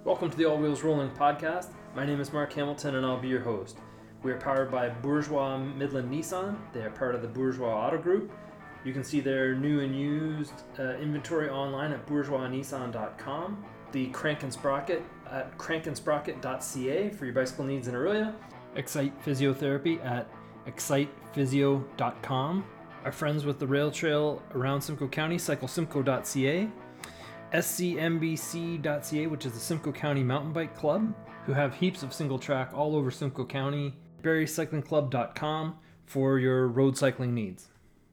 Welcome to the All Wheels Rolling podcast. My name is Mark Hamilton and I'll be your host. We are powered by Bourgeois Midland Nissan. They are part of the Bourgeois Auto Group. You can see their new and used inventory online at bourgeoisnissan.com. The Crank and Sprocket at crankandSprocket.ca for your bicycle needs in Orillia. Excite Physiotherapy at excitephysio.com. Our friends with the rail trail around Simcoe County, cyclesimcoe.ca. scmbc.ca, which is the Simcoe County Mountain Bike Club, who have heaps of single track all over Simcoe County. BarryCyclingClub.com for your road cycling needs.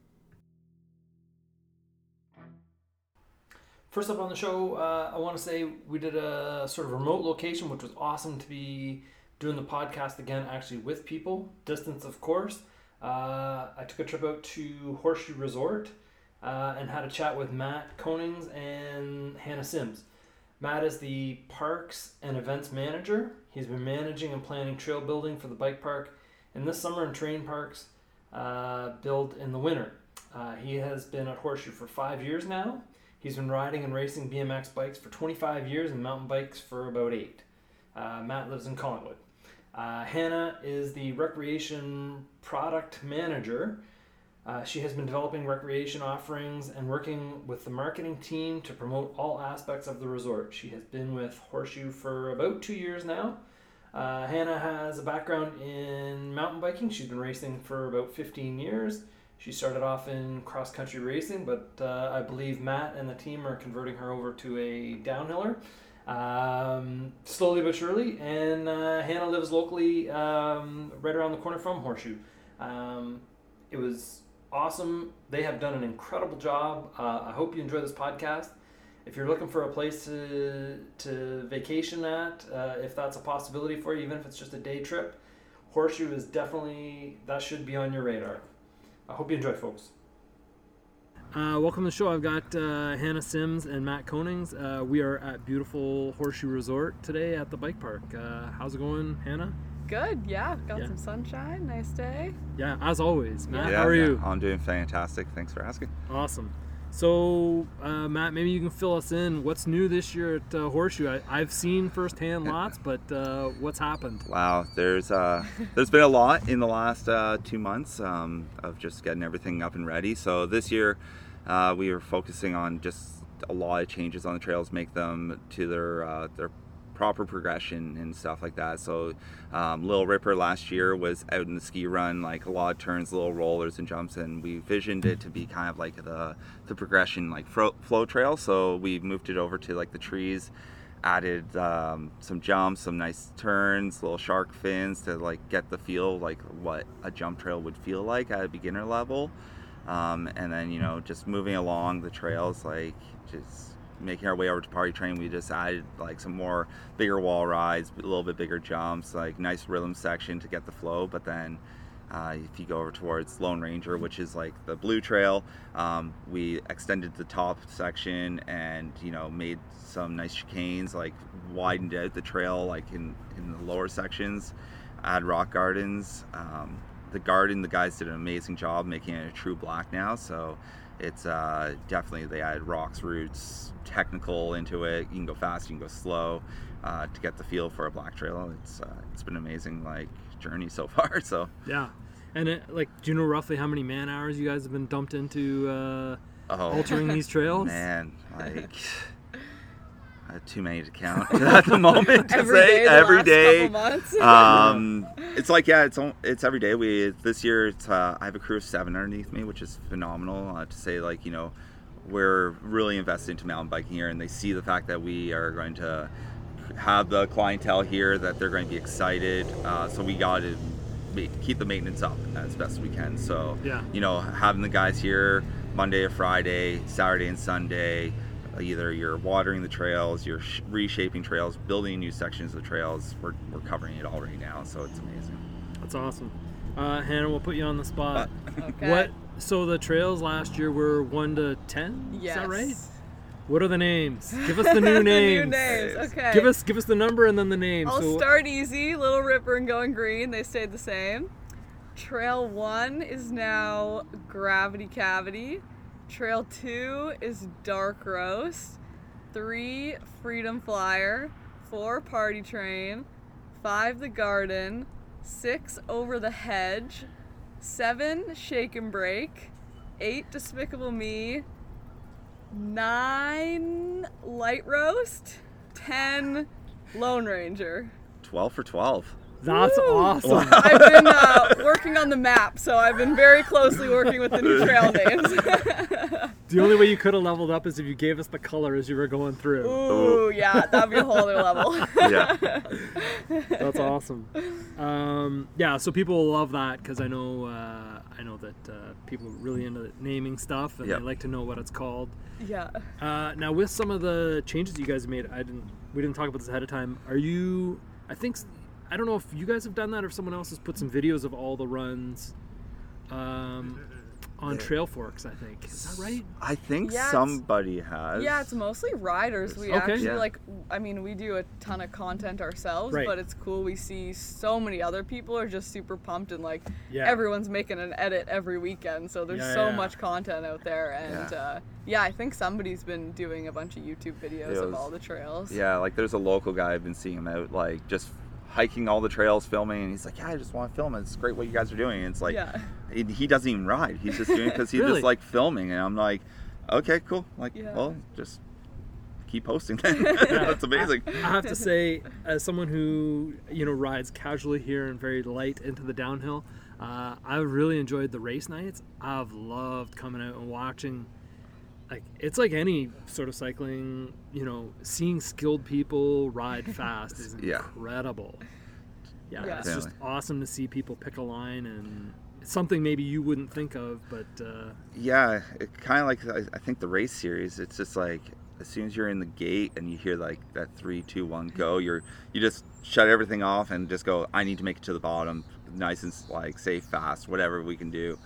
First up on the show, I want to say we did a sort of remote location, which was awesome to be doing the podcast again, actually with people. Distance, of course. I took a trip out to Horseshoe Resort and had a chat with Matt Konings and Hannah Sims. Matt is the Parks and Events Manager. He's been managing and planning trail building for the bike park in this summer and train parks build in the winter. He has been at Horseshoe for 5 years now. He's been riding and racing BMX bikes for 25 years and mountain bikes for about 8. Matt lives in Collingwood. Hannah is the Recreation Product Manager. She has been developing recreation offerings and working with the marketing team to promote all aspects of the resort. She has been with Horseshoe for about 2 years now. Hannah has a background in mountain biking. She's been racing for about 15 years. She started off in cross-country racing, but I believe Matt and the team are converting her over to a downhiller. Slowly but surely, and Hannah lives locally right around the corner from Horseshoe. It was awesome. They have done an incredible job. I hope you enjoy this podcast. If you're looking for a place to vacation at, if that's a possibility for you, even if it's just a day trip, Horseshoe is definitely, that should be on your radar. I hope you enjoy, folks. Welcome to the show. I've got Hannah Sims and Matt Konings. We are at beautiful Horseshoe Resort today at the bike park. How's it going, Hannah? Good, yeah. Got some sunshine. Nice day. Yeah, as always. Matt, how are you? I'm doing fantastic. Thanks for asking. Awesome. So, Matt, maybe you can fill us in. What's new this year at Horseshoe? I've seen firsthand lots, but what's happened? Wow, there's been a lot in the last 2 months of just getting everything up and ready. So this year, we were focusing on just a lot of changes on the trails, make them to their proper progression and stuff like that. So Little Ripper last year was out in the ski run, like a lot of turns, little rollers and jumps, and we visioned it to be kind of like the progression, like flow trail. So we moved it over to like the trees, added some jumps, some nice turns, little shark fins to like get the feel like what a jump trail would feel like at a beginner level. And then, just moving along the trails, like just making our way over to Party Train, we just added like some more bigger wall rides, a little bit bigger jumps, like nice rhythm section to get the flow. But then if you go over towards Lone Ranger, which is like the blue trail, we extended the top section and, made some nice chicanes, like widened out the trail, like in the lower sections, add rock gardens. The guys did an amazing job making it a true black now. So it's definitely, they added rocks, roots, technical into it. You can go fast, you can go slow to get the feel for a black trail. It's been an amazing journey so far. So yeah, and do you know roughly how many man hours you guys have been dumped into altering these trails? Man, too many to count at the moment. Every day. It's every day. This year I have a crew of 7 underneath me, which is phenomenal. To say we're really invested into mountain biking here, and they see the fact that we are going to have the clientele here, that they're going to be excited. So we got to keep the maintenance up as best we can. So having the guys here Monday to Friday, Saturday and Sunday. Either you're watering the trails, you're reshaping trails, building new sections of the trails. We're covering it all right now, so it's amazing. That's awesome. Hannah, we'll put you on the spot. Okay. So the trails last year were 1 to 10? Yes. Is that right? What are the names? Give us the new names. The new names, okay. Give us the number and then the name. I'll start easy. Little Ripper and Going Green, they stayed the same. Trail 1 is now Gravity Cavity. Trail 2 is Dark Roast. 3, Freedom Flyer. 4 Party Train, 5 The Garden, 6 Over the Hedge, 7 Shake and Break, 8 Despicable Me, 9 Light Roast, 10 Lone Ranger. 12 for 12. That's Woo! awesome. I've been working on the map, so I've been very closely working with the new trail names. The only way you could have leveled up is if you gave us the color as you were going through. Ooh, yeah, that'd be a whole new level. Yeah. That's awesome. Yeah, so people will love that because I know that people are really into naming stuff and Yep. they like to know what it's called. Yeah. Now with some of the changes you guys made, we didn't talk about this ahead of time. I don't know if you guys have done that or if someone else has put some videos of all the runs on Trail Forks, I think. Is that right? I think Yeah, somebody has. Yeah, it's mostly riders. We Okay. actually Yeah. we do a ton of content ourselves, Right. but it's cool. We see so many other people are just super pumped and Yeah. everyone's making an edit every weekend. So there's Yeah, so yeah. much content out there. And I think somebody's been doing a bunch of YouTube videos of all the trails. Yeah, like there's a local guy, I've been seeing him out, like just hiking all the trails, filming, and he's like, yeah, I just want to film it. It's great what you guys are doing. And it's like, Yeah. he doesn't even ride. He's just doing it because he's Really? just like filming. And I'm like, okay, cool. Like, Yeah. well, just keep posting then. That's amazing. I have to say, as someone who rides casually here and very light into the downhill, I've really enjoyed the race nights. I've loved coming out and watching. It's like any sort of cycling, seeing skilled people ride fast is Yeah. incredible. Yeah, Yeah. it's just Definitely. awesome to see people pick a line, and it's something maybe you wouldn't think of, but Yeah, it kind of like, I think the race series, it's just like, as soon as you're in the gate and you hear like that 3, 2, 1 go, you just shut everything off and just go, I need to make it to the bottom, nice and like safe, fast, whatever we can do.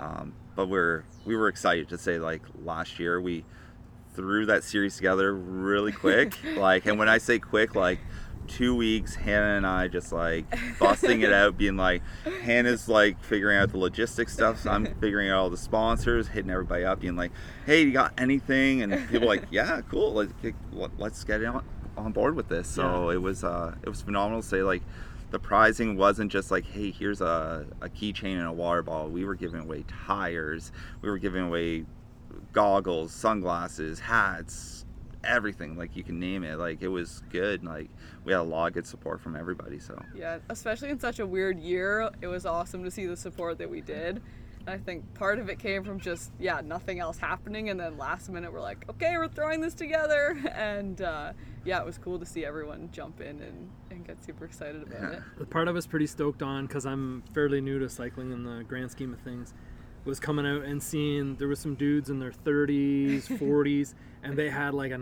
But we were excited to say, like, last year we threw that series together really quick. And when I say quick, like 2 weeks, Hannah and I just like busting it out, being like, Hannah's like figuring out the logistics stuff, so I'm figuring out all the sponsors, hitting everybody up, being like, hey, you got anything? And people like, yeah, cool, let's get on board with this. So it was phenomenal to say, like, the prizing wasn't just like, hey, here's a keychain and a water bottle. We were giving away tires. We were giving away goggles, sunglasses, hats, everything. Like, you can name it. Like, it was good. Like, we had a lot of good support from everybody. So Yeah, especially in such a weird year, it was awesome to see the support that we did. And I think part of it came from just, nothing else happening. And then last minute, we're like, okay, we're throwing this together. And it was cool to see everyone jump in and get super excited about it. the part I was pretty stoked on, because I'm fairly new to cycling in the grand scheme of things, was coming out and seeing there was some dudes in their 30s, 40s, and they had like a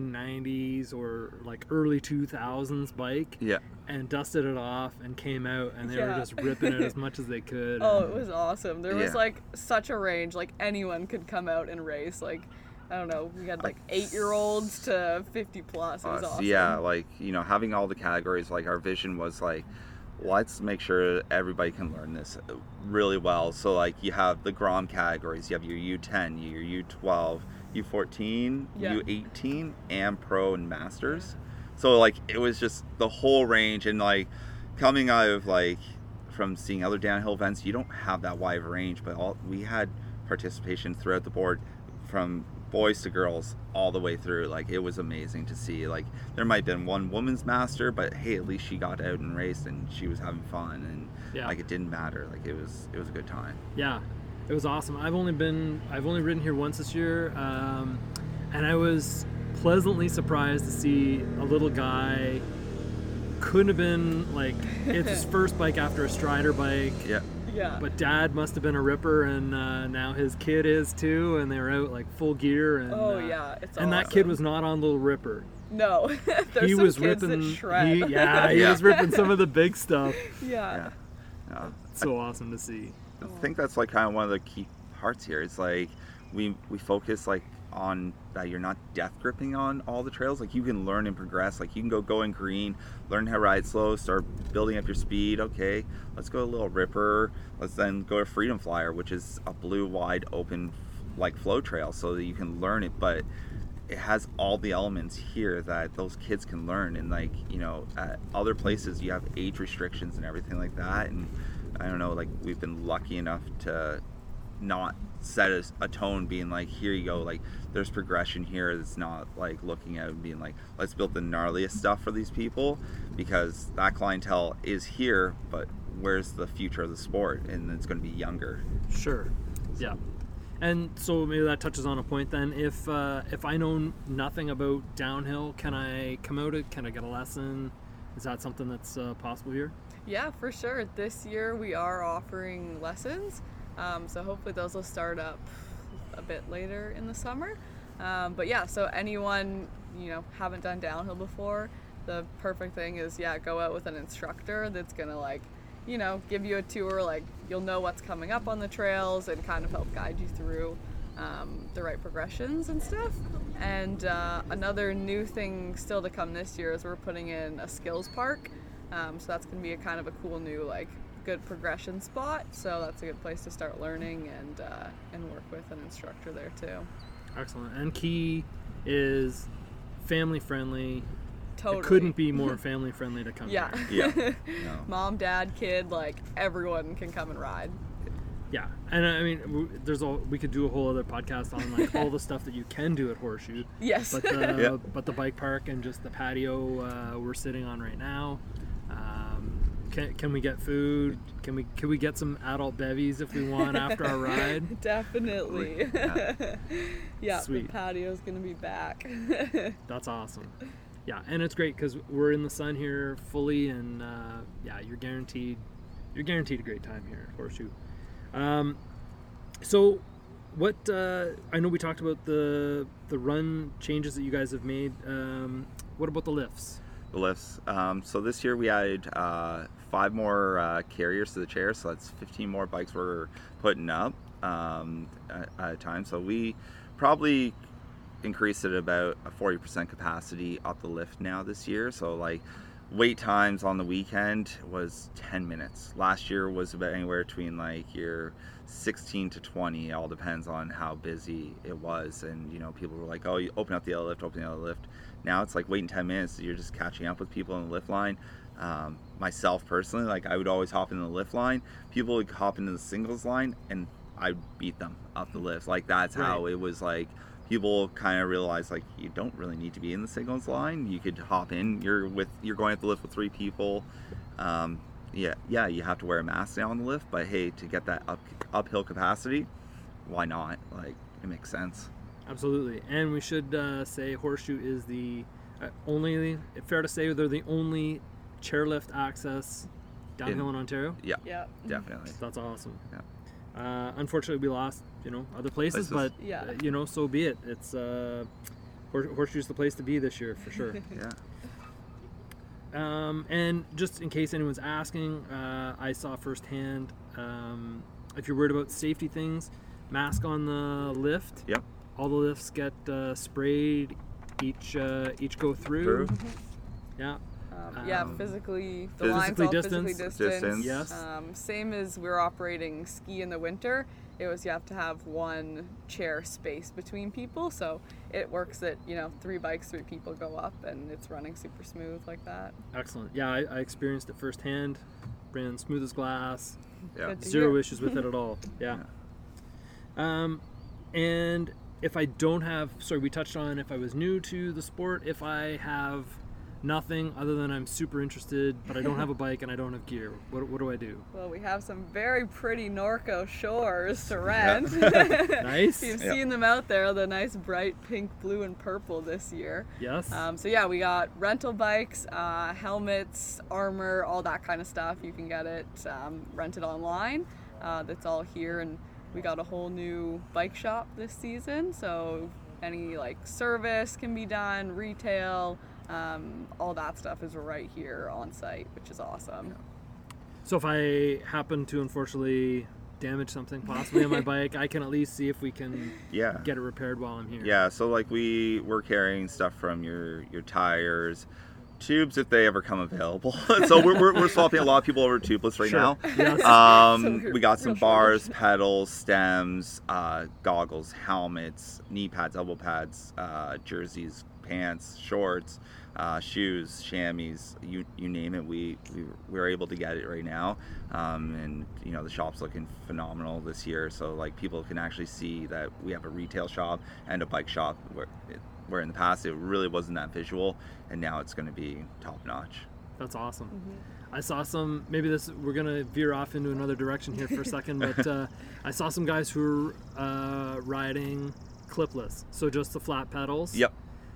1990s or like early 2000s bike. yeah. And dusted it off and came out, and they were Yeah. just ripping it as much as they could. Oh, and- it was awesome. There was Yeah. like such a range. Like anyone could come out and race. Like, I don't know, we had like 8-year-olds to 50 plus. It was awesome. Yeah, like, having all the categories, like, our vision was like, let's make sure everybody can learn this really well. So, like, you have the Grom categories, you have your U10, your U12, U14, Yeah. U18, and Pro and Masters. So, like, it was just the whole range. And, like, coming out of, like, from seeing other downhill events, you don't have that wide range, but we had participation throughout the board, from boys to girls, all the way through. Like, it was amazing to see. Like, there might have been one woman's master, but hey, at least she got out and raced and she was having fun, and like, it didn't matter. Like, it was a good time. Yeah, it was awesome. I've only ridden here once this year, and I was pleasantly surprised to see a little guy. Couldn't have been like, it's his first bike after a Strider bike. Yeah. Yeah. But dad must have been a ripper, and now his kid is too, and they were out like full gear. And, It's and that kid was not on Little Ripper. No. There's He some was kids ripping. that shred. He Yeah. was ripping some of the big stuff. Yeah. Yeah. It's so awesome to see. I think that's like kind of one of the key parts here. It's like we focus like on that you're not death gripping on all the trails. Like, you can learn and progress. Like, you can go going green, learn how to ride slow, start building up your speed. Okay, let's go a little Ripper. Let's then go to Freedom Flyer, which is a blue wide open like flow trail, so that you can learn it. But it has all the elements here that those kids can learn. And like, you know, at other places you have age restrictions and everything like that, and I don't know, like we've been lucky enough to not set a tone being like, here you go, like there's progression here. It's not like looking at it and being like, let's build the gnarliest stuff for these people, because that clientele is here, but where's the future of the sport? And it's going to be younger. Sure. Yeah. And so maybe that touches on a point then. If I know nothing about downhill, can I come out? Can I get a lesson? Is that something that's possible here? Yeah, for sure. This year we are offering lessons. So hopefully those will start up a bit later in the summer. But yeah, so anyone, you know, haven't done downhill before, the perfect thing is, yeah, go out with an instructor that's gonna, like, you know, give you a tour, like you'll know what's coming up on the trails and kind of help guide you through the right progressions and stuff. And another new thing still to come this year is we're putting in a skills park. So that's going to be a kind of a cool new, like, good progression spot. So that's a good place to start learning and work with an instructor there too. Excellent. And key is family friendly. Totally. It couldn't be more family friendly to come Yeah. here. Yeah. No. Mom, dad, kid, like everyone can come and ride. Yeah, and I mean, we could do a whole other podcast on like all the stuff that you can do at Horseshoe. Yes. But the but the bike park and just the patio we're sitting on right now. Can we get food? Can we get some adult bevies if we want after our ride? Definitely. Yeah, Sweet. the patio's gonna be back. That's awesome. Yeah, and it's great because we're in the sun here fully, and yeah, you're guaranteed a great time here at Horseshoe. So what I know we talked about the run changes that you guys have made. What about the lifts? The lifts. So this year we added 5 more carriers to the chair, so that's 15 more bikes we're putting up at a time. So we probably increased it about a 40% capacity up the lift now this year. So like wait times on the weekend was 10 minutes. Last year was about anywhere between like your 16 to 20. It all depends on how busy it was. And you know, people were like, oh, you open up the other lift, open the other lift. Now it's like waiting 10 minutes. You're just catching up with people in the lift line. Myself personally, like I would always hop in the lift line. People would hop into the singles line and I'd beat them up the lift. Like that's how Right. it was. Like people kind of realize like you don't really need to be in the singles line. You could hop in. You're going at the lift with 3 people. Yeah, you have to wear a mask now on the lift, but hey, to get that uphill capacity, why not? Like it makes sense. Absolutely. And we should say Horseshoe is the fair to say they're the only chairlift access downhill in Ontario. Yeah, Yeah. definitely. That's awesome. Yeah. Unfortunately, we lost, other places, but Yeah. so be it. It's Horseshoe's the place to be this year for sure. Yeah. And just in case anyone's asking, I saw firsthand. If you're worried about safety things, mask on the lift. Yep. All the lifts get sprayed. Each go through. Yeah. Physically, the Physically line's all distance. physically distanced. Yes. Same as we're operating ski in the winter. It was you have to have 1 chair space between people, so it works that 3 bikes, 3 people go up, and it's running super smooth like that. Excellent. Yeah, I experienced it firsthand. Ran smooth as glass. Yeah. Good to Zero hear. issues with it at all. Yeah. And if I don't have, we touched on if I was new to the sport, if I have nothing other than I'm super interested, but I don't have a bike and I don't have gear, what do I do? Well, we have some very pretty Norco shores to rent. Nice. You've Yep. seen them out there, the nice bright pink, blue, and purple this year. Yes. So yeah, we got rental bikes, helmets, armor, all that kind of stuff. You can get it rented online. That's all here, and we got a whole new bike shop this season. So any like service can be done, retail, all that stuff is right here on site, which is awesome. So if I happen to unfortunately damage something possibly on my bike, I can at least see if we can Yeah. get it repaired while I'm here. Yeah, so like we're carrying stuff from your tires, Tubes if they ever come available. So we're swapping a lot of people over to tubeless right Sure. now. Yes. So We got some real bars, shortage. pedals, stems, goggles, helmets, knee pads, elbow pads, jerseys, pants, shorts, shoes, chamois, you name it. We're able to get it right now, and you know the shop's looking phenomenal this year. So like people can actually see that we have a retail shop and a bike shop where in the past it really wasn't that visual, and now it's going to be top notch. That's awesome. I saw some, maybe we're going to veer off into another direction here for a second, but I saw some guys who were riding clipless, so just the flat pedals. Yep.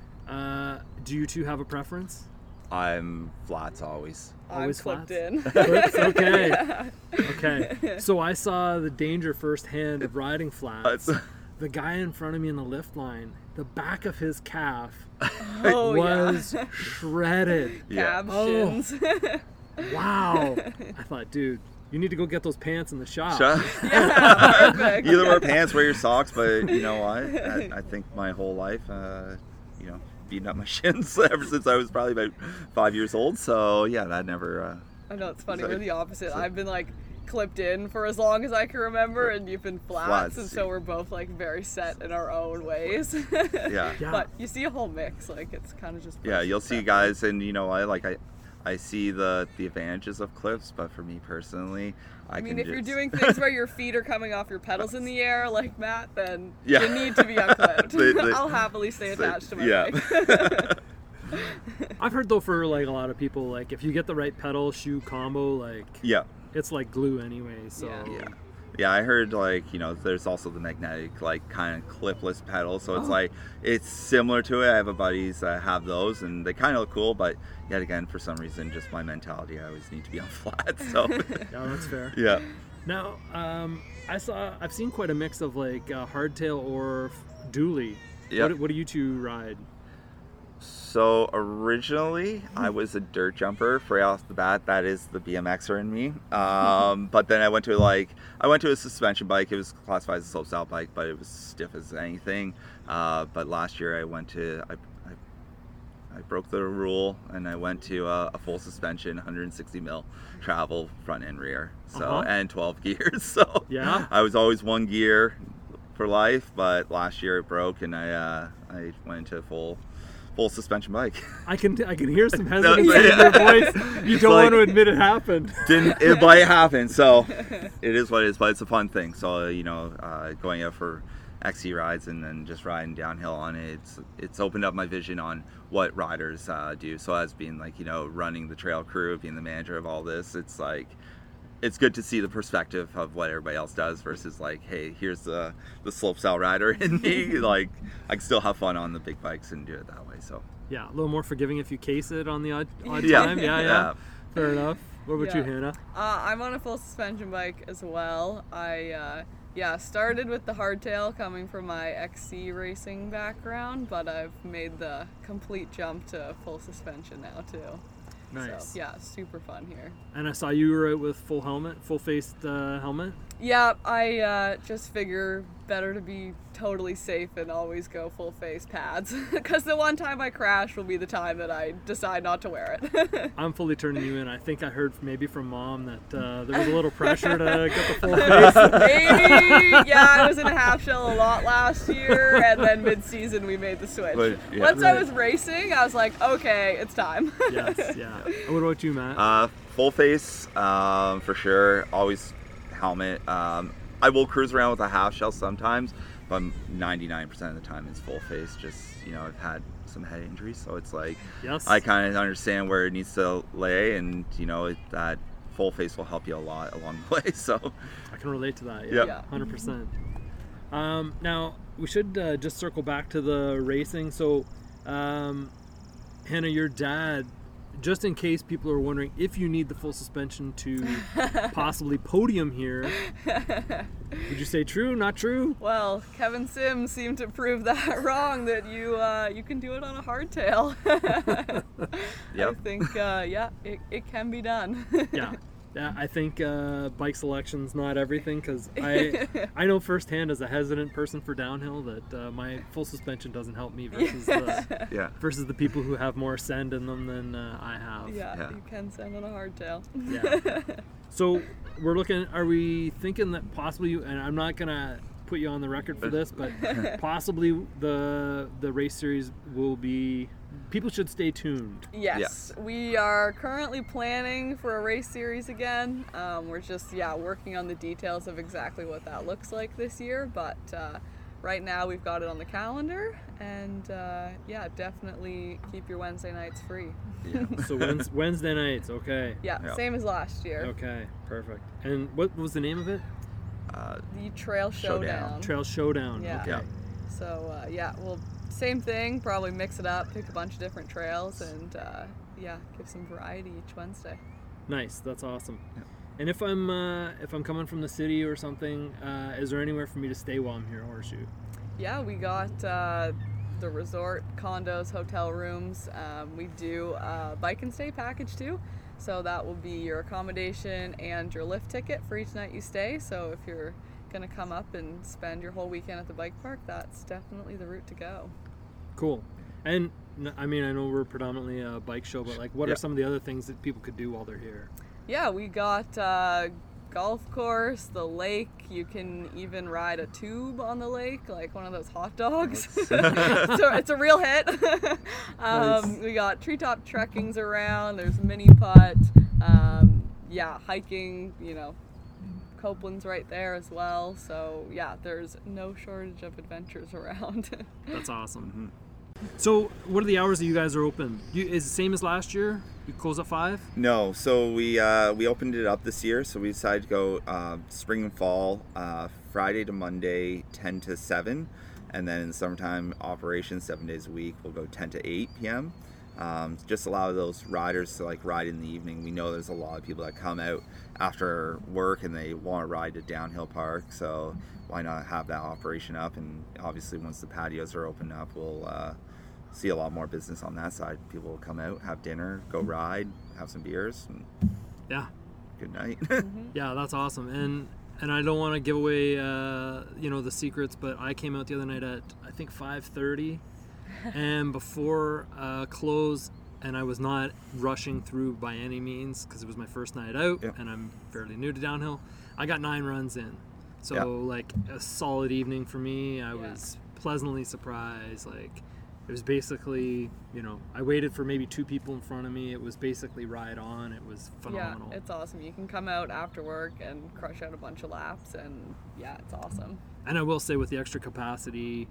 Do you two have a preference? I'm flats always. I'm Always clipped flats? in. Clips? Okay. Okay. So I saw the danger firsthand of riding flats. The guy in front of me in the lift line, the back of his calf Oh, was yeah. shredded. Yeah. Cab Oh. shins. Wow. I thought, dude, you need to go get those pants in the shop. Yeah, perfect. Either wear pants, wear your socks, but you know what? I think my whole life, you know, beating up my shins ever since I was probably about 5 years old. So yeah, that never. I know, it's funny, So- we're the opposite. so- I've been like clipped in for as long as I can remember, and you've been flats, Flats, and so we're both like very set in our own ways. Yeah. Yeah. But you see a whole mix, like it's kind of just Yeah, personal you'll see preference. guys, and you know what? Like I see the advantages of clips, but for me personally, I mean, can if you're just- doing things where your feet are coming off your pedals in the air, like Matt, then Yeah. you need to be unclipped. They- I'll happily stay attached to my yeah. bike. I've heard though for like a lot of people, like if you get the right pedal shoe combo, like Yeah. it's like glue anyway. So Yeah. Yeah, I heard like, you know, there's also the magnetic like kind of clipless pedal, so it's like it's similar to it. I have a buddies that have those and they kind of look cool, but yet again for some reason just my mentality, I always need to be on flat. So yeah, that's fair. yeah. Now, I've seen quite a mix of like hardtail or dually. Yeah. What do you two ride? So originally I was a dirt jumper. Right off the bat, that is the BMXer in me. But then I went to a suspension bike. It was classified as a slopestyle bike, but it was stiff as anything. But last year I broke the rule and I went to a full suspension, 160 mil travel front and rear. So Uh-huh. and 12 gears. So Yeah. I was always one gear for life, but last year it broke and I went into a full suspension bike. I can hear some hesitancy yeah. in your voice. You It's don't like- want to admit it happened. But it happened, so it is what it is, but it's a fun thing. So you know, going out for XC rides and then just riding downhill on it, it's opened up my vision on what riders do. So as being like, you know, running the trail crew, being the manager of all this, it's like it's good to see the perspective of what everybody else does versus like, hey, here's the slopestyle rider in me. Like I can still have fun on the big bikes and do it that way. So Yeah, a little more forgiving if you case it on the odd Yeah. time. Yeah. Fair enough. What about you, Yeah. Hannah? I'm on a full suspension bike as well. I started with the hardtail coming from my XC racing background, but I've made the complete jump to full suspension now too. Nice. So yeah, super fun here. And I saw you were out with full-faced helmet. Yeah, I just figure better to be totally safe and always go full face pads, because the one time I crash will be the time that I decide not to wear it. I'm fully turning you in. I think I heard maybe from Mom that there was a little pressure to get the full face. Maybe, yeah, I was in a half shell a lot last year, and then mid-season we made the switch. But, yeah. Once I Right. was racing, I was like, okay, it's time. Yes, yeah. What about you, Matt? Full face, for sure. Always helmet. I will cruise around with a half shell sometimes, but 99% of the time it's full face. Just, you know, I've had some head injuries, so it's like Yes. I kind of understand where it needs to lay, and you know that full face will help you a lot along the way. So I can relate to that. Yeah. Yeah. 100%. Now we should just circle back to the racing. So, Hannah, your dad, just in case people are wondering if you need the full suspension to possibly podium here, would you say true, not true? Well, Kevin Sims seemed to prove that wrong, that you can do it on a hardtail. I Yep. think, it can be done. Yeah. I think bike selection's not everything, because I know firsthand as a hesitant person for downhill that my full suspension doesn't help me versus versus the people who have more send in them than I have. Yeah, you can send on a hardtail. Yeah. So are we thinking that possibly, and I'm not gonna put you on the record for this, but possibly the race series will be, people should stay tuned. Yes, we are currently planning for a race series again. We're just working on the details of exactly what that looks like this year, but right now we've got it on the calendar, and definitely keep your Wednesday nights free. So Wednesday nights, okay. Yeah, same as last year. Okay, perfect. And what was the name of it? The Trail Showdown. Trail Showdown. Yeah. Okay. So well, same thing. Probably mix it up, pick a bunch of different trails, and give some variety each Wednesday. Nice. That's awesome. Yeah. And if I'm coming from the city or something, is there anywhere for me to stay while I'm here at Horseshoe? Yeah, we got the resort, condos, hotel rooms. We do a bike and stay package too. So that will be your accommodation and your lift ticket for each night you stay. So if you're going to come up and spend your whole weekend at the bike park, that's definitely the route to go. Cool. And I mean, I know we're predominantly a bike show, but like, what are some of the other things that people could do while they're here? Yeah, we got golf course, the lake. You can even ride a tube on the lake, like one of those hot dogs. So it's a real hit. Nice. We got treetop trekkings around. There's mini putt. Hiking. Copeland's right there as well. So there's no shortage of adventures around. That's awesome. Mm-hmm. So what are the hours that you guys are open? Is it the same as last year? You close at 5? No, so we opened it up this year. So we decided to go spring and fall, Friday to Monday, 10 to 7. And then in the summertime operations, 7 days a week, we'll go 10 to 8 p.m. Just allow those riders to ride in the evening. We know there's a lot of people that come out after work and they want to ride to Downhill Park. So why not have that operation up? And obviously once the patios are opened up, we'll see a lot more business on that side. People will come out, have dinner, go ride, have some beers, and good night. Yeah, that's awesome. And I don't want to give away the secrets, but I came out the other night at I think 5:30, and before close, and I was not rushing through by any means because it was my first night out, and I'm fairly new to downhill. I got 9 runs in, so a solid evening for me. I was pleasantly surprised. It was basically, I waited for maybe 2 people in front of me. It was basically ride on. It was phenomenal. Yeah, it's awesome. You can come out after work and crush out a bunch of laps, and it's awesome. And I will say, with the extra capacity,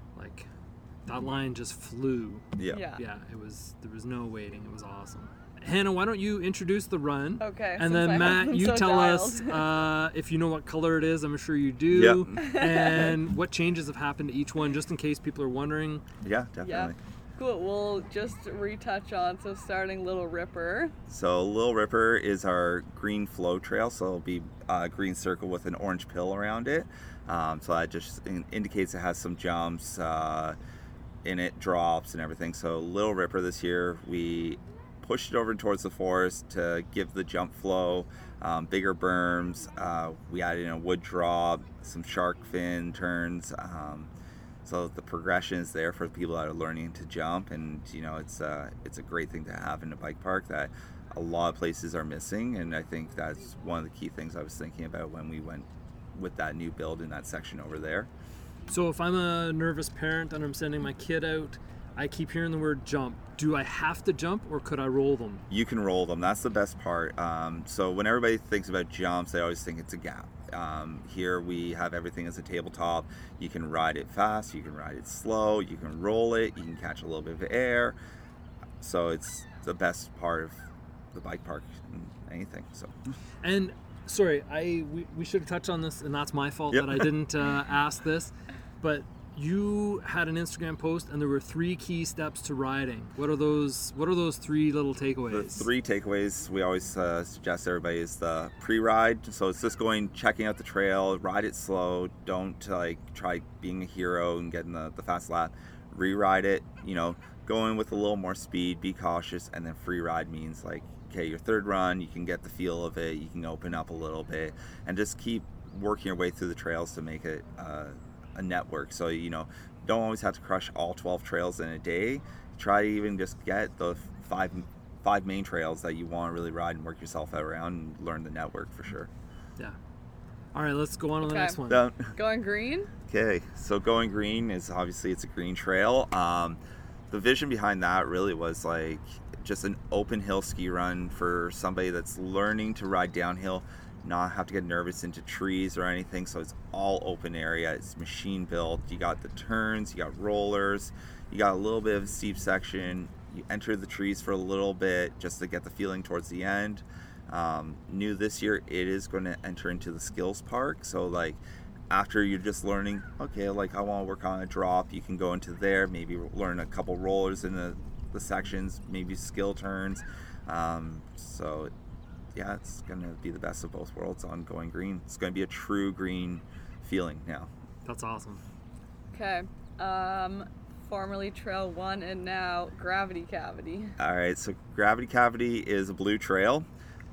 that line just flew. Yeah. There was no waiting. It was awesome. Hannah, why don't you introduce the run? Okay. And then Matt, you tell us if you know what color it is. I'm sure you do. Yep. And what changes have happened to each one, just in case people are wondering. Yeah, definitely. Yeah. Cool. We'll just retouch on. So starting Little Ripper. So Little Ripper is our green flow trail. So it'll be a green circle with an orange pill around it. So that just indicates it has some jumps in it, drops and everything. So Little Ripper this year, we pushed it over towards the forest to give the jump flow, bigger berms. We added in a wood drop, some shark fin turns. So the progression is there for people that are learning to jump, and it's a great thing to have in a bike park that a lot of places are missing. And I think that's one of the key things I was thinking about when we went with that new build in that section over there. So if I'm a nervous parent and I'm sending my kid out, I keep hearing the word jump. Do I have to jump, or could I roll them? You can roll them. That's the best part. So when everybody thinks about jumps, they always think it's a gap. Here we have everything as a tabletop. You can ride it fast, you can ride it slow, you can roll it, you can catch a little bit of air. So it's the best part of the bike park, anything. So. And sorry, we should have touched on this, and that's my fault that I didn't ask this, but you had an Instagram post, and there were 3 key steps to riding. What are those 3 little takeaways? The 3 takeaways we always suggest everybody is the pre-ride. So it's just checking out the trail, ride it slow. Don't try being a hero and getting the fast lap. Re-ride it. go in with a little more speed, be cautious, and then free ride means like, okay, your third run, you can get the feel of it, you can open up a little bit, and just keep working your way through the trails to make it a network. So, you know, don't always have to crush all 12 trails in a day. Try to even just get the five main trails that you want to really ride and work yourself around and learn the network for sure. Yeah. All right, let's go on to the Okay. next one. Going green? Okay, so going green is obviously it's a green trail. The vision behind that really was like just an open hill ski run for somebody that's learning to ride downhill, not have to get nervous into trees or anything. So it's all open area. It's machine built. You got the turns, you got rollers, you got a little bit of a steep section. You enter the trees for a little bit just to get the feeling towards the end. New this year, it is going to enter into the skills park. So like after you're just learning, okay, like I want to work on a drop, you can go into there, maybe learn a couple rollers in the sections, maybe skill turns. So yeah, it's going to be the best of both worlds on going green. It's going to be a true green feeling now. That's awesome. Okay. Formerly Trail 1 and now Gravity Cavity. All right, so Gravity Cavity is a blue trail.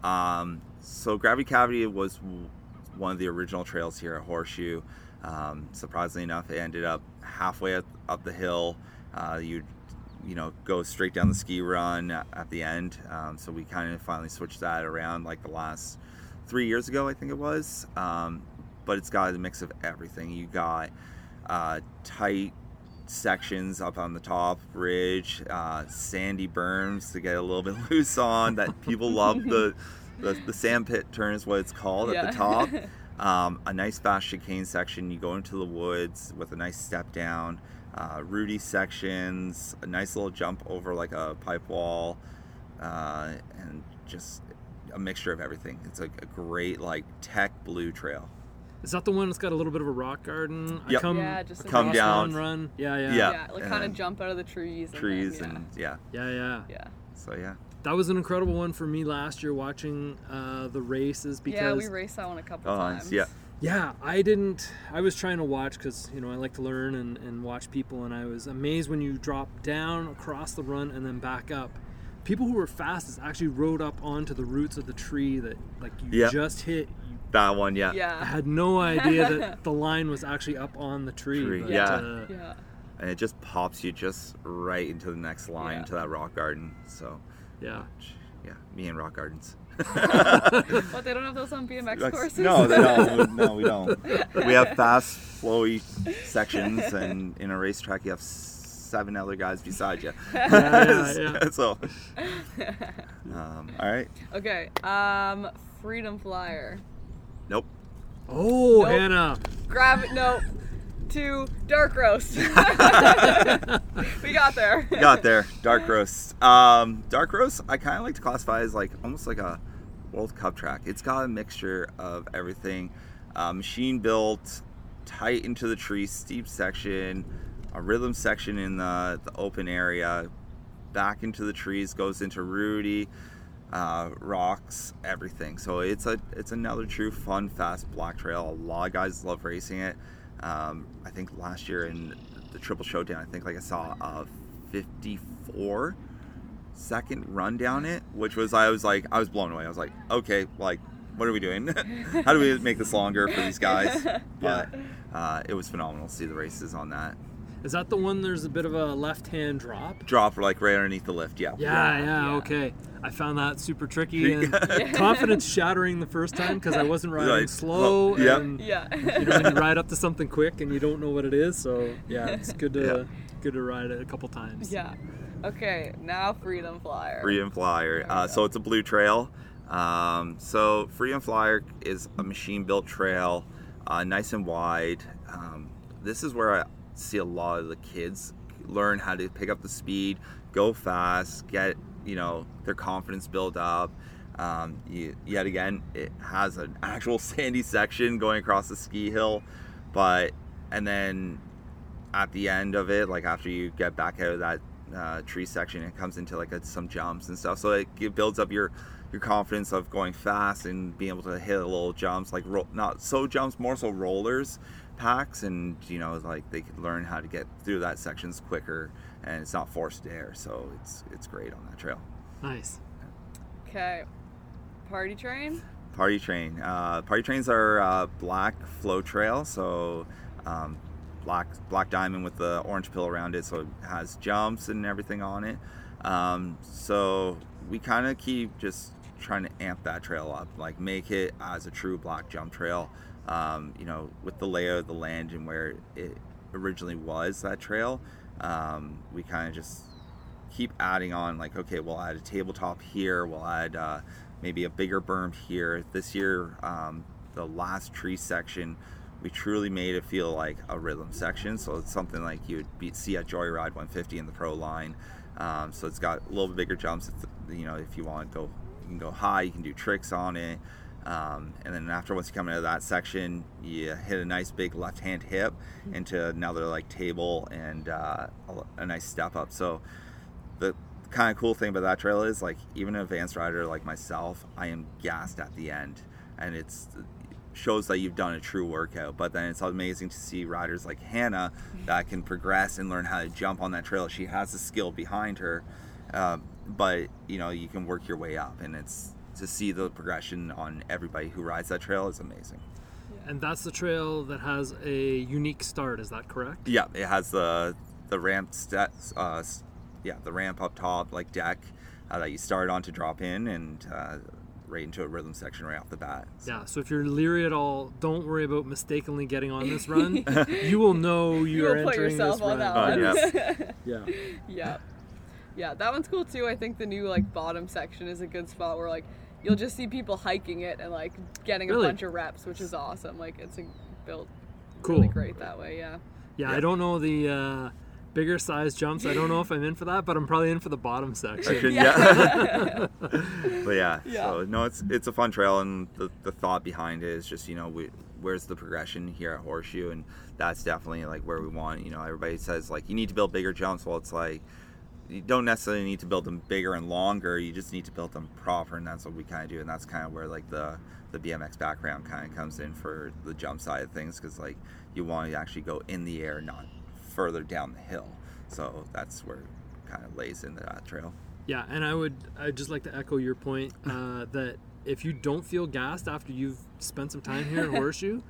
So Gravity Cavity was one of the original trails here at Horseshoe. Surprisingly enough, it ended up halfway up the hill. You know, go straight down the ski run at the end. So we kind of finally switched that around like the last 3 years ago, I think it was. But it's got a mix of everything. You got tight sections up on the top ridge, sandy berms to get a little bit loose on that people love. The sand pit turn is what it's called at the top. A nice fast chicane section. You go into the woods with a nice step down. Rooty sections, a nice little jump over like a pipe wall, and just a mixture of everything. It's a great like tech blue trail. Is that the one that's got a little bit of a rock garden? Yep. Yeah, just like Come down. Run. Yeah. Yeah, like and kind of jump out of the trees. And yeah. Yeah. So yeah. That was an incredible one for me last year watching the races because Yeah, we raced that one a couple times. Yeah. Yeah, I was trying to watch because, you know, I like to learn and watch people, and I was amazed when you drop down across the run and then back up. People who were fastest actually rode up onto the roots of the tree that like you just hit. That one, yeah. Yeah. I had no idea that the line was actually up on the tree. But, yeah. Yeah. And it just pops you just right into the next line to that rock garden. So yeah, me and rock gardens. What, they don't have those on BMX courses? No, they don't. No, we don't. We have fast, flowy sections, and in a racetrack, you have 7 other guys beside you. Yeah. So, all right. Okay. Freedom Flyer. Nope. Oh, Nope. Hannah. No. To Dark Roast. We got there. Got there. Dark Roast. Dark Roast, I kind of like to classify as like almost like a World Cup track. It's got a mixture of everything. Machine built, tight into the tree, steep section, a rhythm section in the open area, back into the trees, goes into Rudy, rocks, everything. So it's another true fun, fast black trail. A lot of guys love racing it. I think last year in the Triple Showdown, I think like I saw a 54 second run down it, which was I was blown away. I was like, okay, like what are we doing? How do we make this longer for these guys? But it was phenomenal to see the races on that. Is that the one there's a bit of a left-hand drop? Like right underneath the lift, yeah. Yeah, okay. I found that super tricky and confidence shattering the first time because I wasn't riding slow. And, you know, when you ride up to something quick and you don't know what it is, so yeah, it's good to ride it a couple times. Yeah. Okay, now Freedom Flyer. Freedom Flyer. So it's a blue trail. So Freedom Flyer is a machine-built trail, nice and wide. This is where I see a lot of the kids learn how to pick up the speed, go fast, get their confidence build up. Yet again, it has an actual sandy section going across the ski hill, and then at the end of it, like after you get back out of that tree section. It comes into like some jumps and stuff, so it builds up your confidence of going fast and being able to hit a little jumps, like not so jumps, more so rollers packs, and you know, like they can learn how to get through that sections quicker, and it's not forced air, so it's great on that trail. Nice. Okay. Party train? Party train. Party trains are black flow trail, so black diamond with the orange pill around it, so it has jumps and everything on it. So we kind of keep just trying to amp that trail up, like make it as a true black jump trail. You know, with the layout of the land and where it originally was, that trail, we kind of just keep adding on, like, okay, we'll add a tabletop here, we'll add maybe a bigger berm here. This year, the last tree section, we truly made it feel like a rhythm section, so it's something like you would see at Joyride 150 in the pro line. So it's got a little bit bigger jumps. You know, if you want to go, you can go high, you can do tricks on it. And then once you come into that section, you hit a nice big left-hand hip into another like table and a nice step up. So the kind of cool thing about that trail is, like, even an advanced rider like myself, I am gassed at the end, and it shows that you've done a true workout. But then it's amazing to see riders like Hannah that can progress and learn how to jump on that trail. She has the skill behind her, but you know, you can work your way up, and it's to see the progression on everybody who rides that trail is amazing. And that's the trail that has a unique start, is that correct? Yeah, it has the ramp steps, the ramp up top, like deck, that you start on to drop in, and right into a rhythm section right off the bat. Yeah, so if you're leery at all, don't worry about mistakenly getting on this run. You will know you're You'll put entering yourself this on run. that one. Yeah. Yeah, that one's cool too. I think the new like bottom section is a good spot where like you'll just see people hiking it and like getting a Really? bunch of reps, which is awesome. Like it's built Cool. really great that way. Yeah. Yeah, I don't know the bigger size jumps. I don't know if I'm in for that, but I'm probably in for the bottom section. Yeah. But yeah, Yeah. so no, it's a fun trail, and the thought behind it is just, you know, where's the progression here at Horseshoe, and that's definitely like where we want. You know, everybody says like you need to build bigger jumps. Well, it's like you don't necessarily need to build them bigger and longer, you just need to build them proper, and that's what we kind of do. And that's kind of where like the BMX background kind of comes in for the jump side of things, because like you want to actually go in the air, not further down the hill. So that's where it kind of lays into that trail. Yeah, and I'd just like to echo your point that if you don't feel gassed after you've spent some time here at Horseshoe,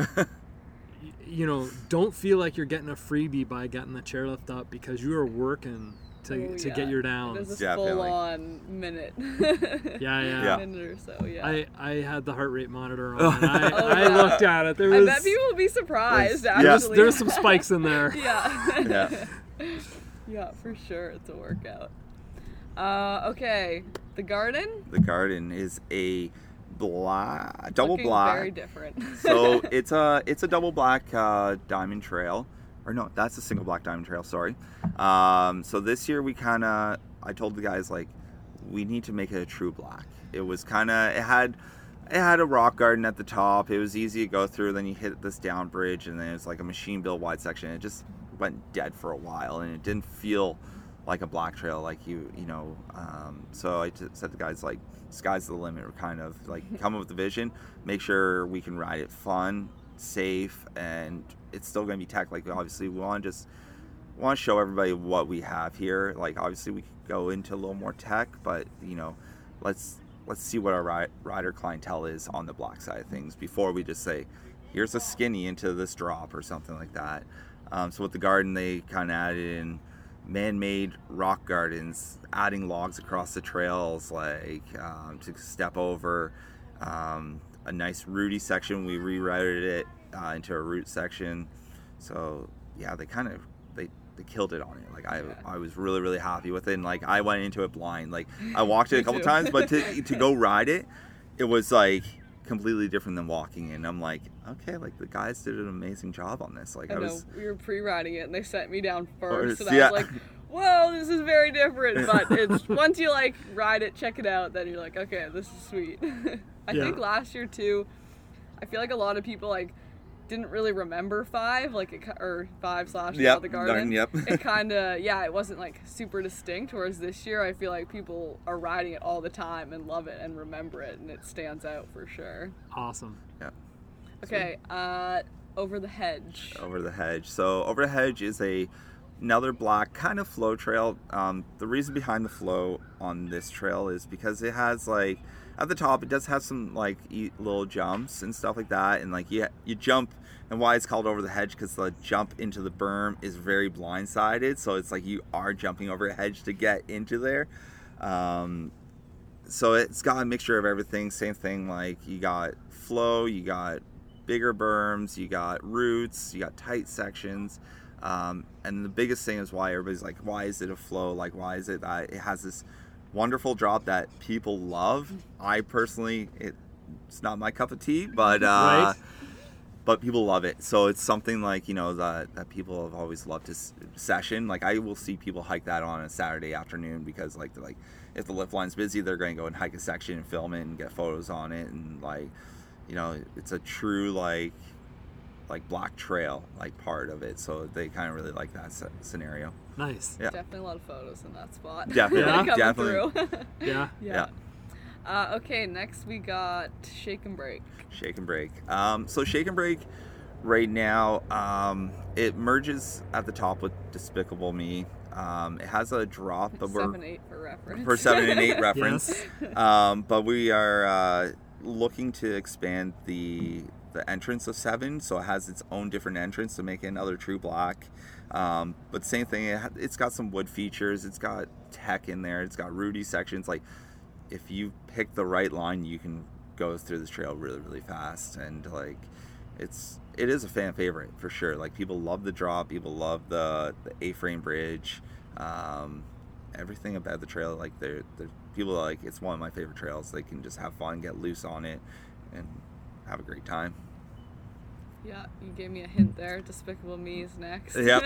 you know, don't feel like you're getting a freebie by getting the chairlift up, because you are working to get your downs. It is a Definitely. full-on minute. Yeah. Minute or so, yeah. I had the heart rate monitor on. And I looked at it. There I was bet people will be surprised, Yeah. actually. there's some spikes in there. Yeah. Yeah. Yeah, for sure. It's a workout. Okay. The garden? The garden is a double Looking black. Very different. So it's a double black diamond trail, or no, that's a single black diamond trail. Sorry. So this year I told the guys, like, we need to make it a true black. It was it had a rock garden at the top. It was easy to go through. Then you hit this down bridge, and then it's like a machine built wide section. It just went dead for a while, and it didn't feel like a black trail, like you know. So I said to the guys, like, sky's the limit. We're kind of like come up with the vision, make sure we can ride it fun, safe, and it's still going to be tech. Like, obviously we want to show everybody what we have here. Like, obviously we could go into a little more tech, but you know, let's see what our rider clientele is on the black side of things before we just say, here's a skinny into this drop or something like that. So with the garden, they kind of added in man-made rock gardens, adding logs across the trails, like to step over. A nice rooty section, we rerouted it into a root section. So yeah, they killed it on it. Like I was really, really happy with it, and like I went into it blind. Like I walked it a couple times, but to go ride it, it was like completely different than walking in. I'm like, okay, like the guys did an amazing job on this. Like I know, was we were pre-riding it and they sent me down first, and yeah. I was like, whoa, this is very different. But it's once you like ride it, check it out, then you're like, okay, this is sweet. I think last year too, I feel like a lot of people like didn't really remember 5, like or 5/ Yep, the garden. yep. It kind of, it wasn't like super distinct. Whereas this year, I feel like people are riding it all the time and love it and remember it, and it stands out for sure. Awesome. Yeah. Okay, Over the Hedge. Over the Hedge. So Over the Hedge is another black kind of flow trail. The reason behind the flow on this trail is because it has like at the top it does have some like little jumps and stuff like that, and like you jump, and why it's called Over the Hedge because the jump into the berm is very blindsided, so it's like you are jumping over a hedge to get into there. So it's got a mixture of everything. Same thing, like you got flow, you got bigger berms, you got roots, you got tight sections, and the biggest thing is why everybody's like, why is it a flow? Like, why is it that it has this wonderful drop that people love? I personally, it's not my cup of tea, but Right. but people love it. So it's something like, you know, that people have always loved to session. Like I will see people hike that on a Saturday afternoon because like they're like, if the lift line's busy, they're going to go and hike a section and film it and get photos on it, and like, you know, it's a true like black trail like part of it, so they kind of really like that scenario. Nice. Yeah. Definitely a lot of photos in that spot. Definitely, Coming definitely. through. Yeah. Yeah. Okay, next we got Shake and Break. Shake and Break. So Shake and Break right now, it merges at the top with Despicable Me. It has a drop, but 7/8 for reference. for 7 and 8 reference. Yes. But we are looking to expand the entrance of 7, so it has its own different entrance to make it another true black. But same thing, it's got some wood features, it's got tech in there, it's got rooty sections. Like if you pick the right line, you can go through this trail really, really fast, and like it is a fan favorite for sure. Like people love the drop, people love the A-frame bridge, everything about the trail. Like they're people are like, it's one of my favorite trails. They can just have fun, get loose on it, and have a great time. Yeah, you gave me a hint there. Despicable Me is next. Yep.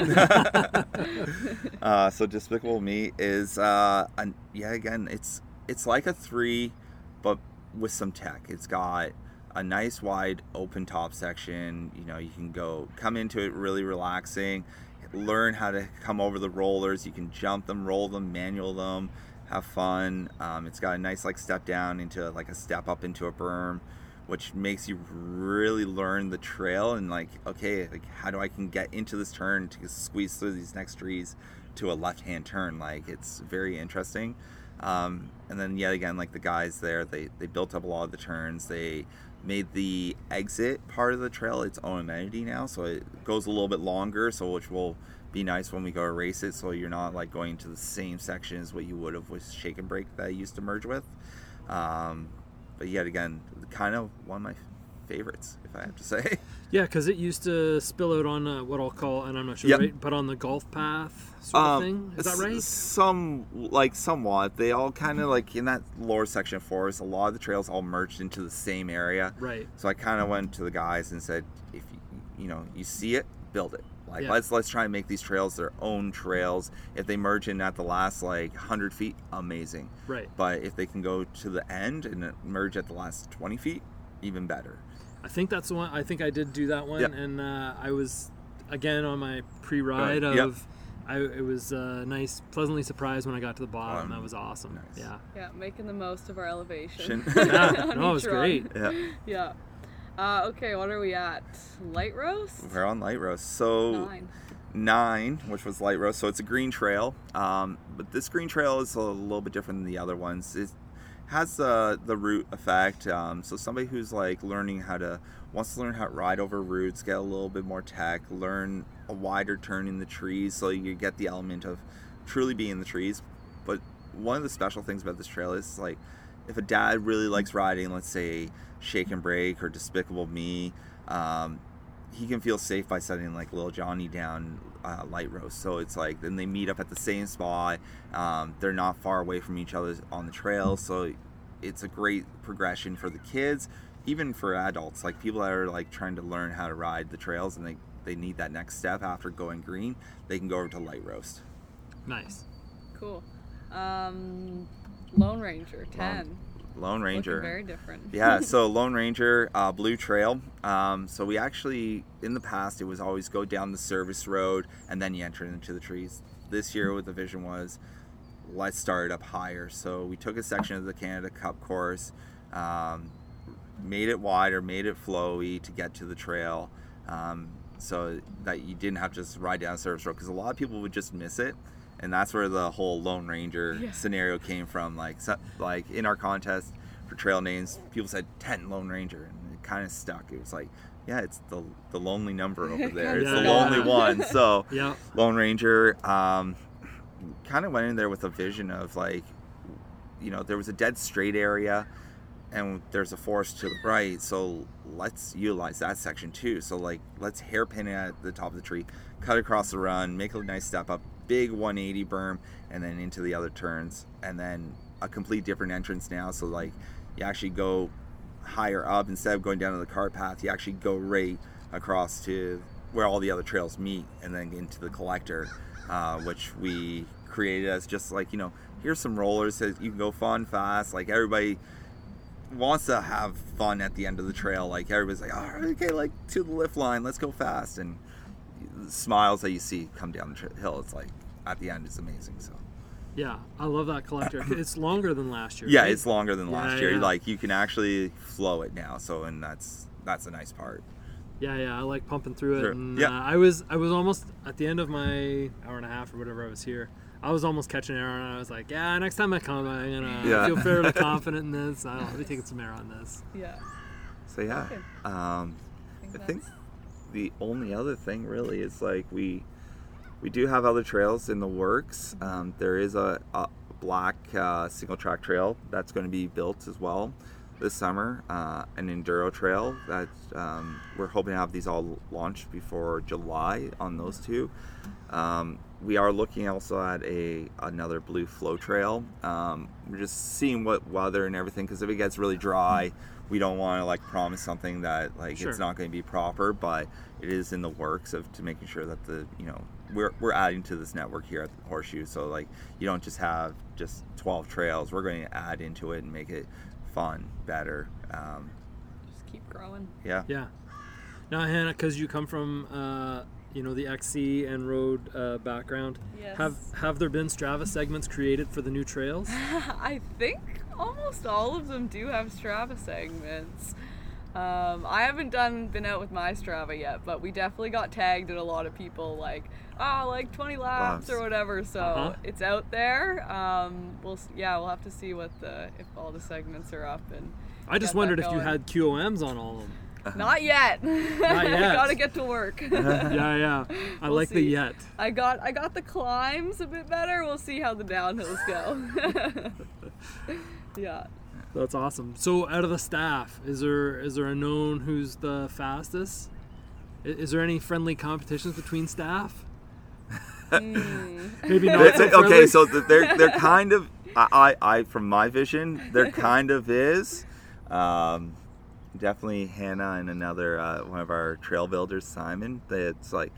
So Despicable Me is again, it's like a 3, but with some tech. It's got a nice wide open top section. You know, you can come into it really relaxing, learn how to come over the rollers. You can jump them, roll them, manual them, have fun. It's got a nice like step down into like a step up into a berm, which makes you really learn the trail and like, okay, like how do I can get into this turn to squeeze through these next trees to a left-hand turn. Like it's very interesting. And then yet again, like the guys there, they built up a lot of the turns. They made the exit part of the trail its own amenity now, so it goes a little bit longer, so which will be nice when we go to race it, so you're not like going to the same section as what you would have with Shake and Break that I used to merge with. But yet again, kind of one of my favorites, if I have to say. Yeah, because it used to spill out on what I'll call, and I'm not sure, Yep. right, but on the golf path sort of thing. Is that right? Somewhat. They all kind of like in that lower section of forest, a lot of the trails all merged into the same area. Right. So I kind of went to the guys and said, if you see it, build it. Like Yeah. let's try and make these trails their own trails. If they merge in at the last like 100 feet, amazing. Right. But if they can go to the end and merge at the last 20 feet, even better. I think that's the one. I think I did do that one, Yep. and I was again on my pre-ride Yep. of. It was nice, pleasantly surprised when I got to the bottom. That was awesome. Nice. Yeah. Yeah, making the most of our elevation. Yeah. on No, it each was run. great. Yeah. Yeah. Okay, what are we at? Light roast? We're on Light Roast. So 9, which was Light Roast. So it's a green trail. But this green trail is a little bit different than the other ones. It has the root effect. So somebody who's like wants to learn how to ride over roots, get a little bit more tech, learn a wider turn in the trees, so you get the element of truly being in the trees. But one of the special things about this trail is like, if a dad really likes riding, let's say Shake and Break or Despicable Me, he can feel safe by setting like Little Johnny down Light Roast. So it's like, then they meet up at the same spot. They're not far away from each other on the trail, so it's a great progression for the kids, even for adults, like people that are like trying to learn how to ride the trails and they need that next step after going green. They can go over to Light Roast. Nice. Cool. Lone Ranger, 10. Lone Ranger. Looking very different. Yeah, so Lone Ranger, Blue Trail. So we actually, in the past, it was always go down the service road and then you enter into the trees. This year, what the vision was, let's start up higher. So we took a section of the Canada Cup course, made it wider, made it flowy to get to the trail, so that you didn't have to just ride down the service road, because a lot of people would just miss it. And that's where the whole Lone Ranger scenario came from. Like in our contest for trail names, people said 10 Lone Ranger, and it kind of stuck. It was like, yeah, it's the lonely number over there. It's the lonely one. So Lone Ranger kind of went in there with a vision of like, you know, there was a dead straight area, and there's a forest to the right. So let's utilize that section too. So like, let's hairpin it at the top of the tree, cut across the run, make a nice step up, big 180 berm, and then into the other turns, and then a complete different entrance now. So like, you actually go higher up. Instead of going down to the cart path, you actually go right across to where all the other trails meet, and then into the collector, which we created as just like, you know, here's some rollers that you can go fun, fast. Like, everybody wants to have fun at the end of the trail. Like, everybody's like, oh, okay, like to the lift line, let's go fast. And the smiles that you see come down the hill, it's like at the end is amazing. So yeah, I love that collector. It's longer than last year. yeah, right? it's longer than last year. Yeah. Like, you can actually flow it now, so, and that's a nice part. Yeah, I like pumping through it. Sure. And Yeah. I was almost at the end of my hour and a half or whatever I was here. I was almost catching air, and I was like, yeah, next time I come, I'm gonna feel fairly confident in this. I'll be taking some air on this. Yeah. So yeah, Okay. I think the only other thing really is like we do have other trails in the works. There is a black single track trail that's going to be built as well this summer, an enduro trail that we're hoping to have these all launched before July on those two. We are looking also at another blue flow trail. We're just seeing what weather and everything, because if it gets really dry, we don't want to like promise something that like it's not going to be proper, but it is in the works to making sure that we're adding to this network here at the Horseshoe. So like, you don't just have just 12 trails. We're going to add into it and make it fun, better. Just keep growing. Yeah. Now, Hannah, because you come from the XC and road background, Yes. have there been Strava segments created for the new trails? I think almost all of them do have Strava segments. I haven't been out with my Strava yet, but we definitely got tagged at a lot of people like 20 laps or whatever. So it's out there. We'll have to see if all the segments are up. And I just wondered if you had QOMs on all of them. Not yet. Not yet. I gotta get to work. Yeah. I We'll like see. the yet. I got the climbs a bit better. We'll see how the downhills go. Yeah. That's awesome. So, out of the staff, is there a known who's the fastest? Is there any friendly competitions between staff? Maybe not. Okay, so they're kind of. I from my vision, there kind of is. Definitely Hannah and another one of our trail builders, Simon. It's like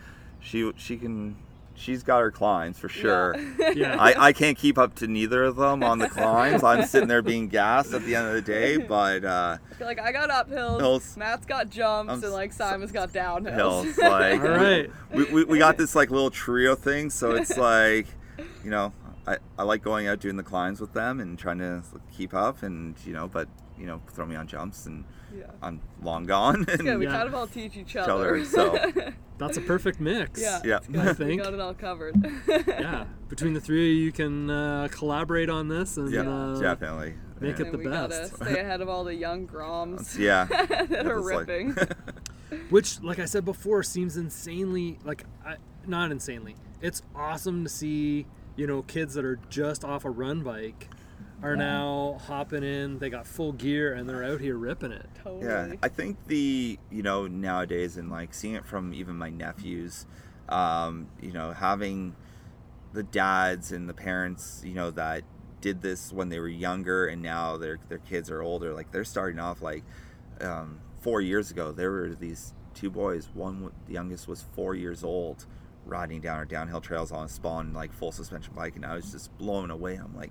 she's got her climbs for sure. Yeah. I can't keep up to neither of them on the climbs. I'm sitting there being gassed at the end of the day, but I feel like I got uphills, Matt's got jumps, and like Simon's got downhills. Like, all right. We got this like little trio thing, so it's like, I like going out doing the climbs with them and trying to keep up, and but throw me on jumps and I'm long gone. And We kind of all teach each other. So that's a perfect mix. Yeah. I think. We got it all covered. Yeah. Between the three of you can collaborate on this and definitely make it the we best. gotta stay ahead of all the young Groms that are ripping. Which, like I said before, seems insanely not insanely. It's awesome to see kids that are just off a run bike are now hopping in. They got full gear and they're out here ripping it. Totally. Yeah, I think nowadays, and like seeing it from even my nephews, having the dads and the parents, that did this when they were younger and now their kids are older. Like, they're starting off 4 years ago. There were these two boys. The youngest was 4 years old, riding down our downhill trails on a Spawn full suspension bike, and I was just blown away. I'm like,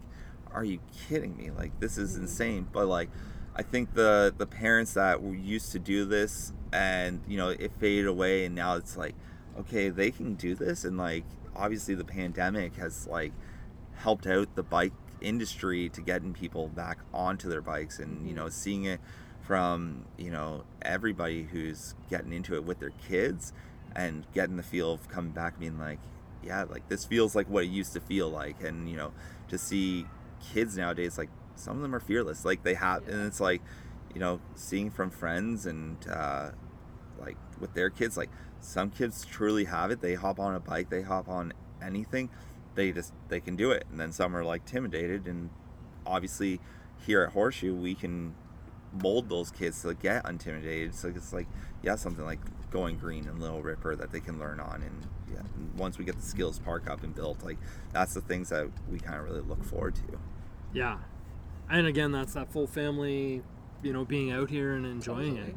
are you kidding me? Like, this is insane. But like, I think the parents that were used to do this, and you know, it faded away, and now it's like, okay, they can do this. And like, obviously the pandemic has like helped out the bike industry to getting people back onto their bikes, and you know, seeing it from, you know, everybody who's getting into it with their kids and getting the feel of coming back being like, yeah, like this feels like what it used to feel like. And you know, to see kids nowadays, like some of them are fearless, like they have, and it's like, you know, seeing from friends and like with their kids, like some kids truly have it. They hop on a bike, they hop on anything, they can do it. And then some are like intimidated, and obviously here at Horseshoe we can mold those kids to get intimidated. So it's like, yeah, something like Going Green and Little Ripper that they can learn on. And yeah, once we get the skills park up and built, like that's the things that we kind of really look forward to. Yeah. And again, that's that full family, you know, being out here and enjoying it.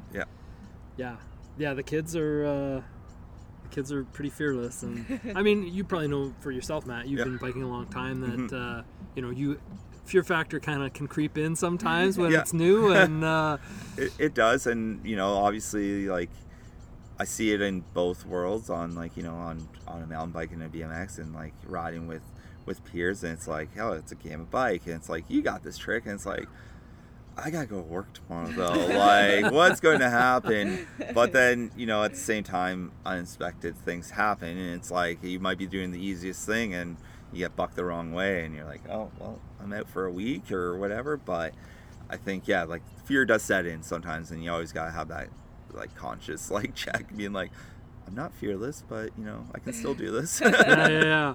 Yeah, the kids are pretty fearless. And I mean, you probably know for yourself, Matt, you've been biking a long time, that you know, fear factor kind of can creep in sometimes when it's new. And it does. And you know, obviously, like I see it in both worlds, on like, you know, on a mountain bike and a BMX, and like riding with peers, and it's like, hell, it's a game of bike, and it's like, you got this trick, and it's like, I gotta go to work tomorrow though. Like, what's going to happen? But then, you know, at the same time, unexpected things happen, and it's like, you might be doing the easiest thing and you get bucked the wrong way, and you're like, oh well, I'm out for a week or whatever. But I think, yeah, like fear does set in sometimes, and you always gotta have that like conscious like check, being like, I'm not fearless, but you know, I can still do this. Yeah.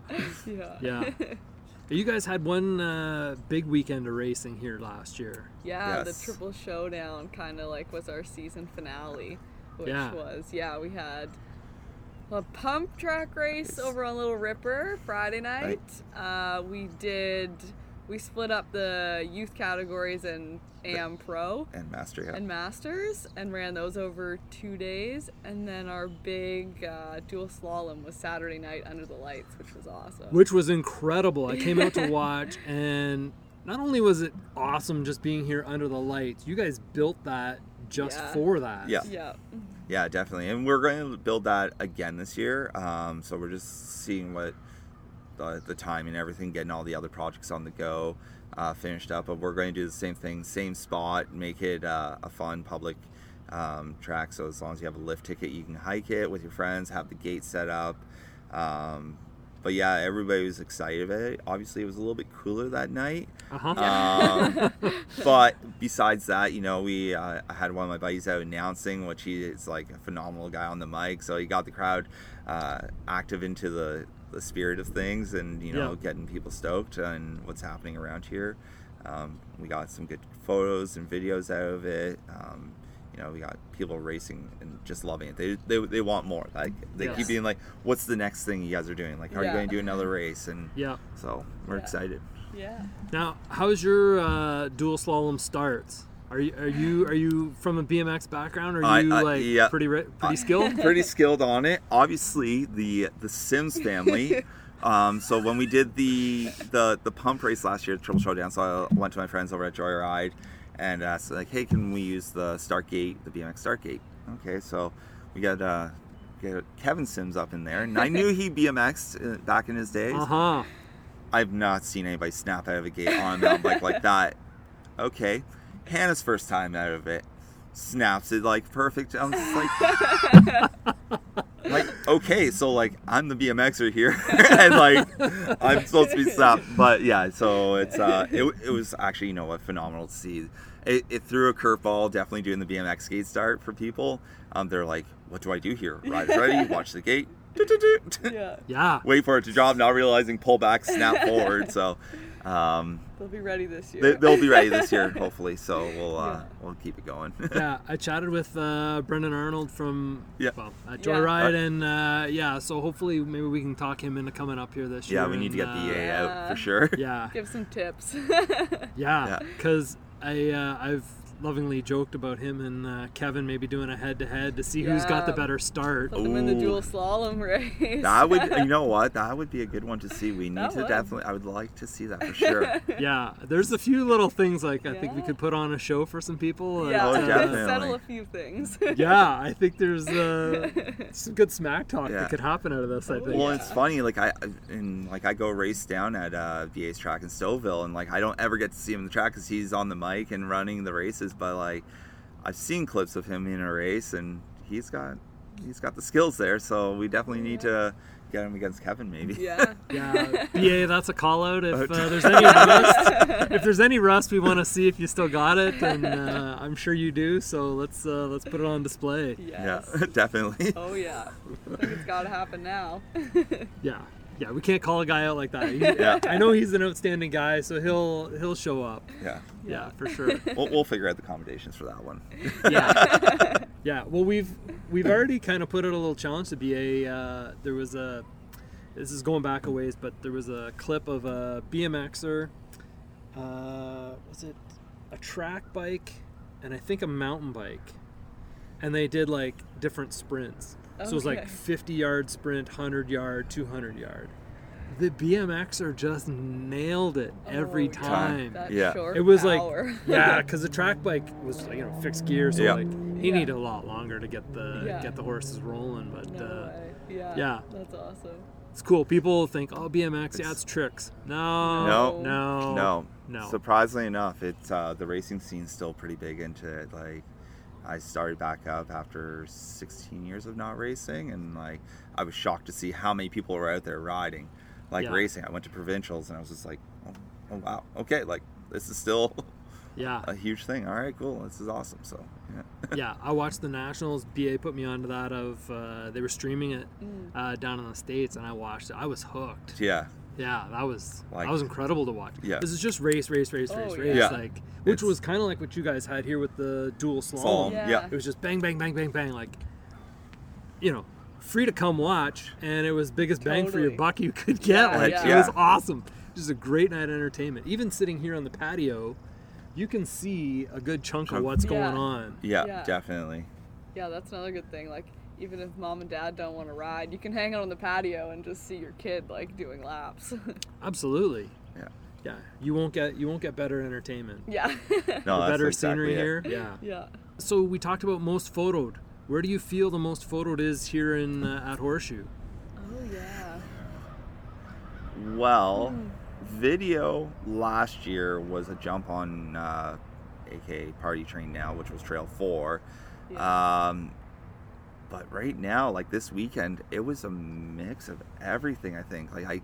You guys had one big weekend of racing here last year. Yeah, Yes. the Triple Showdown kind of like was our season finale, which was, we had a pump track race over on Little Ripper Friday night. We split up the youth categories and AM Pro and Master, and Masters, and ran those over 2 days. And then our big dual slalom was Saturday night under the lights, which was awesome. Which was incredible. I came out to watch, and not only was it awesome just being here under the lights, you guys built that just for that. Yeah, definitely. And we're going to build that again this year. So we're just seeing what the time and everything, getting all the other projects on the go finished up. But we're going to do the same thing, same spot, make it a fun public track. So as long as you have a lift ticket, you can hike it with your friends, have the gate set up. But yeah, everybody was excited about it. Obviously, it was a little bit cooler that night. But besides that, you know, I had one of my buddies out announcing, which he is like a phenomenal guy on the mic. So he got the crowd active into the spirit of things, and you know, getting people stoked on what's happening around here. We got some good photos and videos out of it. You know, we got people racing and just loving it. They want more. Like they keep being like, "What's the next thing you guys are doing? Like, are you going to do another race?" And so we're excited. Now, how's your dual slalom starts? Are you from a BMX background? Are you pretty skilled? Pretty skilled on it. Obviously, the Sims family. So when we did the pump race last year, the Triple Showdown, so I went to my friends over at Joyride and asked, like, hey, can we use the start gate, the BMX start gate? Okay, so we got Kevin Sims up in there, and I knew he BMX'd back in his days. I've not seen anybody snap out of a gate on a mountain bike like that. Okay, Hannah's first time out of it, snaps it like perfect. I'm just like, okay, so like I'm the BMXer here, and like I'm supposed to be stopped. But yeah, so it's it was actually, you know what, phenomenal to see. It threw a curveball, definitely doing the BMX gate start for people. They're like, what do I do here? Ride ready, watch the gate. Wait for it to drop, not realizing pull back, snap forward. So they'll be ready this year. They'll be ready this year, hopefully. So we'll keep it going. I chatted with Brendan Arnold from at Joyride, and so hopefully maybe we can talk him into coming up here this year. Yeah, we need to get the EA out for sure. Give some tips. Because I've lovingly joked about him and Kevin maybe doing a head-to-head to see who's got the Yeah. better start. Put them in the Ooh. dual slalom race. That would, you know what? That would be a good one to see. We need That to would. definitely. I would like to see that for sure. Yeah, there's a few little things like I think we Yeah. could put on a show for some people. Yeah, Oh, definitely. settle a few things. Yeah, I think there's some good smack talk Yeah. that could happen out of this. I think. Well, Yeah. it's funny. Like I go race down at VA's track in Stouffville, and like I don't ever get to see him in the track because he's on the mic and running the races. But like I've seen clips of him in a race, and he's got the skills there. So we definitely need to get him against Kevin, maybe. Yeah. Yeah, BA, that's a call out. If there's any rust, if there's any rust, we want to see if you still got it, and I'm sure you do. So let's put it on display. Yes. Yeah, definitely. Oh yeah. I think it's got to happen now. Yeah, we can't call a guy out like that. Yeah. I know he's an outstanding guy, so he'll show up. Yeah, Yeah, for sure. we'll figure out the accommodations for that one. Yeah. Yeah. Well, we've already kind of put out a little challenge to BA. There was this is going back a ways, but there was a clip of a BMXer. Was it a track bike and I think a mountain bike, and they did like different sprints. So it was like Okay. 50-yard sprint, 100-yard, 200-yard. The BMXer just nailed it every Oh, yeah. time. That Yeah. short It was power. like, yeah, because the track bike was fixed gear, so Yeah. like he Yeah. needed a lot longer to get the horses rolling. But No way. Yeah. yeah. That's awesome. it's cool. People think, oh, BMX, yeah, it's tricks. No. No. Surprisingly enough, it's the racing scene's still pretty big into it. Like, I started back up after 16 years of not racing, and like I was shocked to see how many people were out there riding, like Yeah. racing. I went to provincials, and I was just like, oh wow, okay, like this is still Yeah. a huge thing. All right, cool, this is awesome. So yeah, Yeah, I watched the Nationals. BA put me onto that of they were streaming it down in the States, and I watched it. I was hooked. yeah, Yeah, that was Like- incredible to watch. Yeah. This is just race, Oh, yeah. like which It's- was kind of like what you guys had here with the dual slalom. Slalom, Yeah. yeah. It was just bang, bang, bang, bang, bang, like free to come watch, and it was biggest bang for your Totally. buck you could get. Yeah, Like yeah. it was Yeah. awesome. Just a great night of entertainment. Even sitting here on the patio, you can see a good chunk of what's going Yeah. on. yeah, Yeah. definitely. Yeah, that's another good thing. Like, even if mom and dad don't want to ride, you can hang out on the patio and just see your kid like doing laps. Absolutely. Yeah, Yeah, you won't get better entertainment. yeah. no, The that's better exactly scenery it. here. Yeah. Yeah. So we talked about most photoed. Where do you feel the most photoed is here in at Horseshoe? Oh yeah. Well, video last year was a jump on aka Party Train now, which was Trail 4. Yeah. But right now, like this weekend, it was a mix of everything. I think like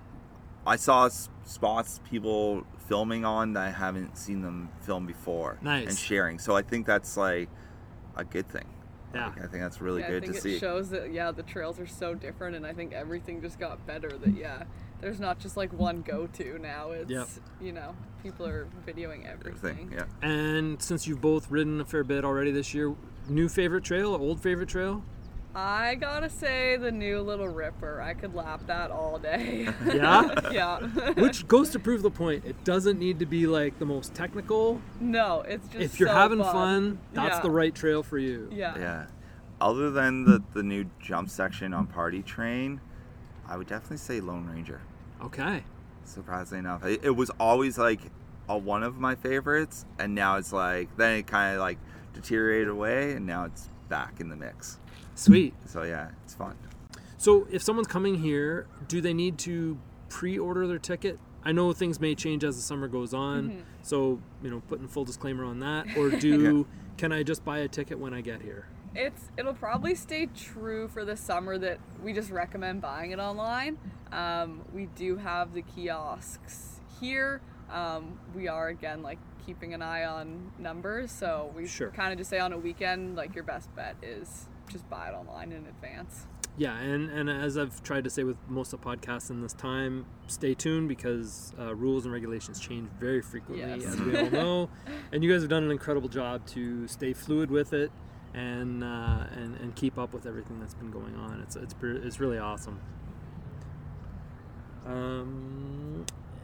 I saw spots people filming on that I haven't seen them film before. Nice. And sharing. So I think that's like a good thing. Yeah. Like, I think that's really Yeah, good I think to it see. shows that the trails are so different, and I think everything just got better. That there's not just like one go-to now. It's Yep. People are videoing everything. Yeah. And since you've both ridden a fair bit already this year, new favorite trail, old favorite trail? I gotta say the new Little Ripper. I could lap that all day. Yeah? Yeah. Which goes to prove the point. It doesn't need to be like the most technical. No, it's just If you're so having fun, that's Yeah. the right trail for you. Yeah. Yeah. Other than the new jump section on Party Train, I would definitely say Lone Ranger. Okay. Surprisingly enough, it was always like one of my favorites, and now it's like then it kind of like deteriorated away, and now it's back in the mix. Sweet. So yeah, it's fun. So if someone's coming here, do they need to pre-order their ticket? I know things may change as the summer goes on, so putting full disclaimer on that. Or can I just buy a ticket when I get here? It'll probably stay true for the summer that we just recommend buying it online. We do have the kiosks here. We are again like keeping an eye on numbers, so we Sure. kind of just say on a weekend like your best bet is just buy it online in advance. Yeah, and as I've tried to say with most of the podcasts in this time, stay tuned because rules and regulations change very frequently, Yes. as we all know. And you guys have done an incredible job to stay fluid with it and keep up with everything that's been going on. It's really awesome.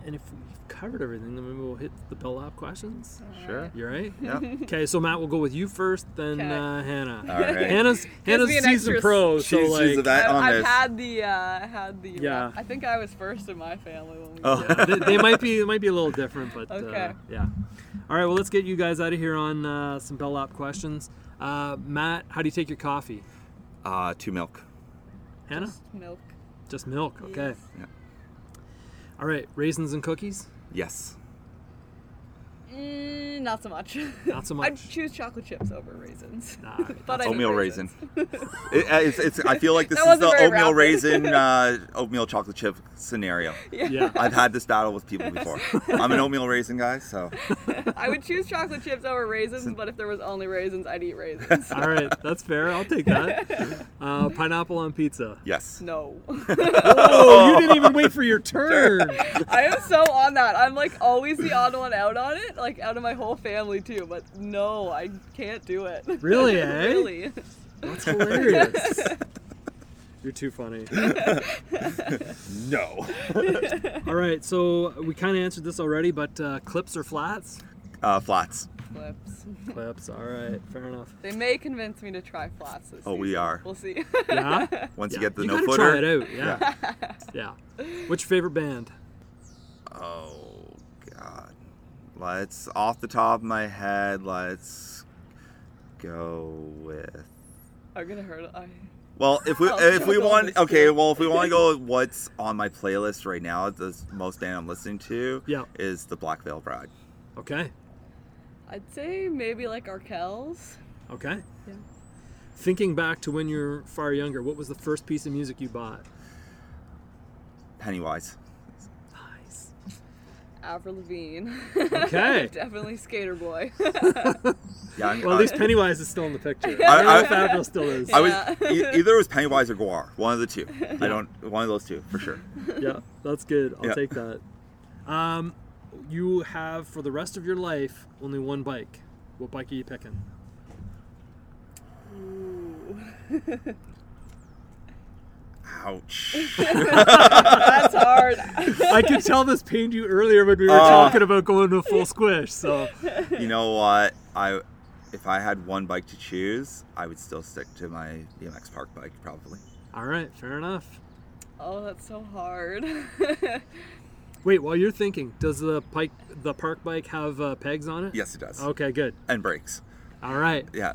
And if we've covered everything, then maybe we'll hit the Bell Lab questions. Sure. You all right? Yeah. Okay, so Matt, we'll go with you first, then Okay. Hannah. All right. Hannah's me an season extra pro, so She's like a vet on I've this. had the Yeah. I think I was first in my family when we Oh. did it. they might be a little different, but Okay. yeah. All right, well, let's get you guys out of here on some Bell Lab questions. Matt, how do you take your coffee? 2 milk. Hannah, Just milk. just milk. Okay. Yes. Yeah. All right, raisins and cookies. Yes. Not so much. Not so I'd much. choose chocolate chips over raisins. Nah, But I need Oatmeal raisins. raisin. It's. I feel like this That is the wasn't very oatmeal rapid. raisin, oatmeal chocolate chip scenario. Yeah. I've had this battle with people before. I'm an oatmeal raisin guy, so I would choose chocolate chips over raisins, but if there was only raisins, I'd eat raisins. All right, that's fair. I'll take that. Pineapple on pizza. yes. No. Oh, you didn't even wait for your turn. I am so on that. I'm like always the odd one out on it, like out of my whole family too. But no, I can't do it. Really, eh? Really. That's hilarious. You're too funny. No. All right, so we kind of answered this already, but clips or flats? Flats. Flips. Clips. All right, fair enough. They may convince me to try flats this Oh, we season. are. We'll see. Yeah. Once Yeah. you get the you no gotta footer. try it out. Yeah. Yeah. What's your favorite band? Oh God. Let's off the top of my head. Let's go with. I'm gonna hurt. Well, if we I'll if we go want with okay, two. well if we want to go with what's on my playlist right now, the most band I'm listening to Yeah. is the Black Veil Bride. Okay. I'd say maybe like Arkells. Okay. Yeah. Thinking back to when you were far younger, what was the first piece of music you bought? Pennywise. Nice. Avril Lavigne. Okay. Definitely Skater Boy. Yeah. Well, at least Pennywise is still in the picture. I- I don't know I- if Avril still is. I was Yeah. either it was Pennywise or Guar, one of the two. I don't one of those two for sure. Yeah, that's good. I'll Yeah. take that. You have, for the rest of your life, only one bike. What bike are you picking? Ooh. Ouch. That's hard. I could tell this pained you earlier when we were Oh. talking about going to full squish. So You know what? If I had one bike to choose, I would still stick to my BMX park bike probably. all right, fair enough. Oh, that's so hard. Wait, while you're thinking, does the park bike have pegs on it? Yes, it does. Okay, good. And brakes. All right. Yeah.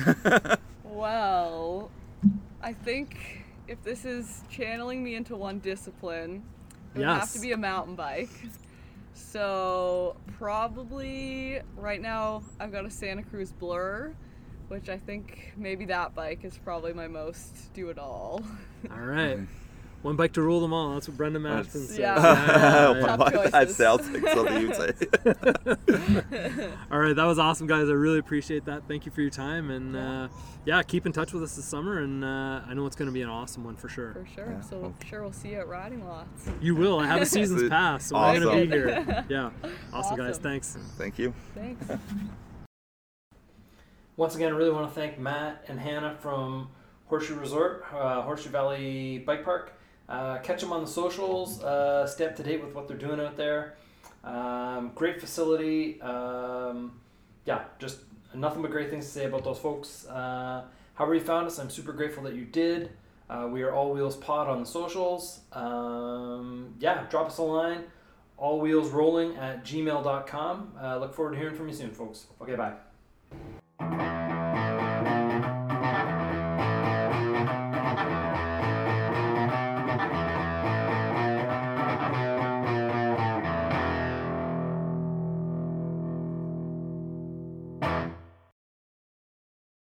Well, I think if this is channeling me into one discipline, it would have to Yes. be a mountain bike. So probably right now I've got a Santa Cruz Blur, which I think maybe that bike is probably my most do-it-all. All right. One bike to rule them all. That's what Brendan Mashman said. Yeah. Well, Tough that choices. sounds like something you'd say. All right, that was awesome, guys. I really appreciate that. Thank you for your time, and yeah, keep in touch with us this summer. And I know it's going to be an awesome one for sure. For sure. Yeah, So well- sure we'll see you at riding lots. You will. I have a season's pass, so we're going to be here. Yeah. Awesome, guys. Awesome. Thanks. Thank you. Thanks. Once again, I really want to thank Matt and Hannah from Horseshoe Resort, Horseshoe Valley Bike Park. Catch them on the socials. Stay up to date with what they're doing out there. Great facility. Yeah, just nothing but great things to say about those folks. However you found us, I'm super grateful that you did. We are All Wheels Pod on the socials. Yeah, drop us a line. allwheelsrolling@gmail.com. Look forward to hearing from you soon, folks. Okay, bye.